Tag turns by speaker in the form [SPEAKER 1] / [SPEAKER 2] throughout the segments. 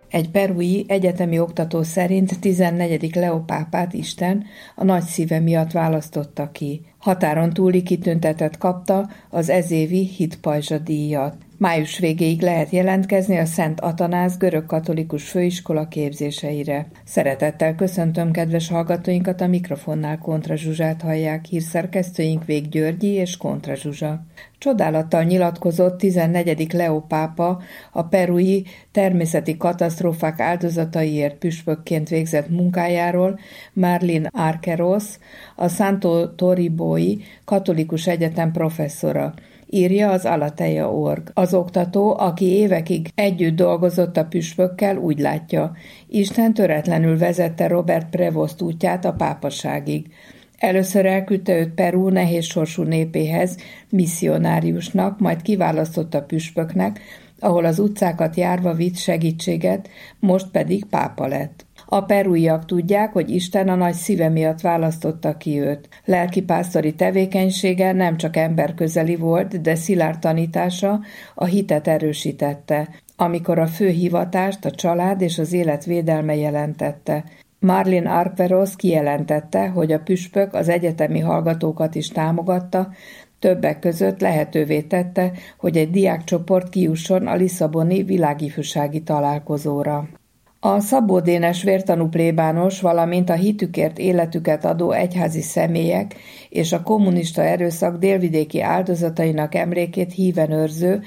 [SPEAKER 1] Egy perui egyetemi oktató szerint 14. Leó pápát Isten a nagy szíve miatt választotta ki. Határon túli kitüntetet kapta az ezévi Hitpajzsa díjat. Május végéig lehet jelentkezni a Szent Atanáz görögkatolikus főiskola képzéseire. Szeretettel köszöntöm kedves hallgatóinkat, a mikrofonnál Kontra Zsuzsát hallják, hírszerkesztőink Vég Györgyi és Kontra Zsuzsa. Csodálattal nyilatkozott 14. Leó pápa a perui természeti katasztrófák áldozataiért püspökként végzett munkájáról. Marlene Arqueros, a Santo Toribói Katolikus Egyetem professzora. Írja az Alateia.org. Az oktató, aki évekig együtt dolgozott a püspökkel, úgy látja, Isten töretlenül vezette Robert Prevost útját a pápaságig. Először elküldte őt Peru nehéz sorsú népéhez, misszionáriusnak, majd kiválasztotta püspöknek, ahol az utcákat járva vitt segítséget, most pedig pápa lett. A perúiak tudják, hogy Isten a nagy szíve miatt választotta ki őt. Lelkipásztori tevékenysége nem csak emberközeli volt, de szilárd tanítása a hitet erősítette, amikor a fő hivatást a család és az élet védelme jelentette. Marlene Arqueros kijelentette, hogy a püspök az egyetemi hallgatókat is támogatta, többek között lehetővé tette, hogy egy diákcsoport kijusson a lisszaboni világifjúsági találkozóra. A Szabó Dénes vértanú plébános, valamint a hitükért életüket adó egyházi személyek és a kommunista erőszak délvidéki áldozatainak emlékét híven őrző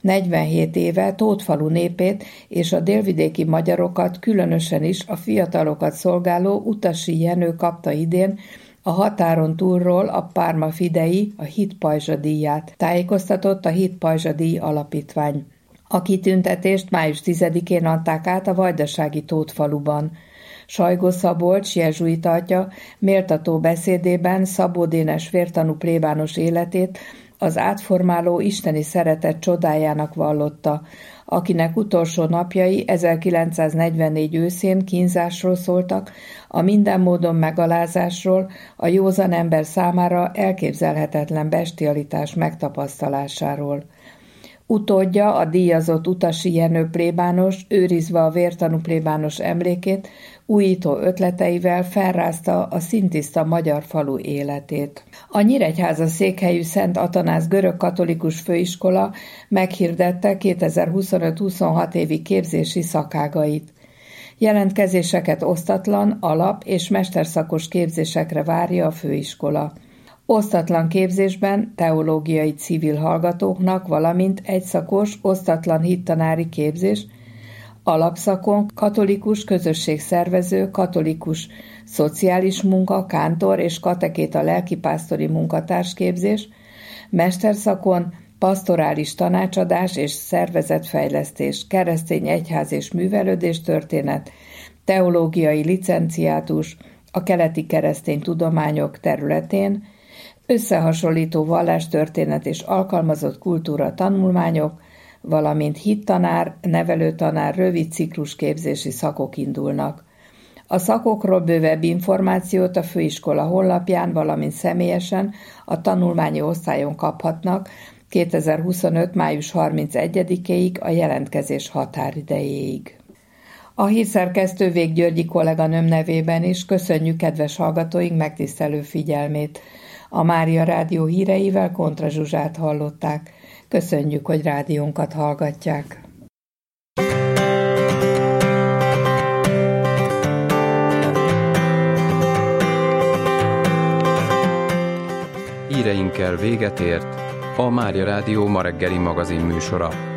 [SPEAKER 1] 47 éve Tótfalu népét és a délvidéki magyarokat, különösen is a fiatalokat szolgáló Utasi Jenő kapta idén a határon túlról a Parma Fidei a Hitpajzsa díját, tájékoztatott a Hitpajzsa díj alapítvány. A kitüntetést május 10-én adták át a vajdasági Tótfaluban. Sajgó Szabolcs jezsuita atya méltató beszédében Szabó Dénes vértanú plébános életét az átformáló isteni szeretet csodájának vallotta, akinek utolsó napjai 1944 őszén kínzásról szóltak, a minden módon megalázásról, a józan ember számára elképzelhetetlen bestialitás megtapasztalásáról. Utódja, a díjazott Utasi Jenő plébános, őrizve a vértanú plébános emlékét, újító ötleteivel felrázta a szintiszta magyar falu életét. A Nyíregyháza székhelyű Szent Atanáz görögkatolikus főiskola meghirdette 2025-26 évi képzési szakágait. Jelentkezéseket osztatlan, alap- és mesterszakos képzésekre várja a főiskola. Osztatlan képzésben teológiai civil hallgatóknak, valamint egyszakos, osztatlan hittanári képzés, alapszakon katolikus közösségszervező, katolikus szociális munka, kántor és katekéta lelkipásztori munkatársképzés, mesterszakon pastorális tanácsadás és szervezetfejlesztés, keresztény egyház és művelődés történet, teológiai licenciátus a keleti keresztény tudományok területén, összehasonlító vallástörténet és alkalmazott kultúra tanulmányok, valamint hittanár, nevelőtanár rövid ciklusképzési szakok indulnak. A szakokról bővebb információt a főiskola honlapján, valamint személyesen a tanulmányi osztályon kaphatnak 2025. május 31-ig a jelentkezés határidejéig. A hírszerkesztő Vég Györgyi kolléganőm nevében is köszönjük kedves hallgatóink megtisztelő figyelmét. A Mária Rádió híreivel Kontra Zsuzsát hallották. Köszönjük, hogy rádiónkat hallgatják.
[SPEAKER 2] Híreinkkel véget ért a Mária Rádió ma reggeli magazin műsora.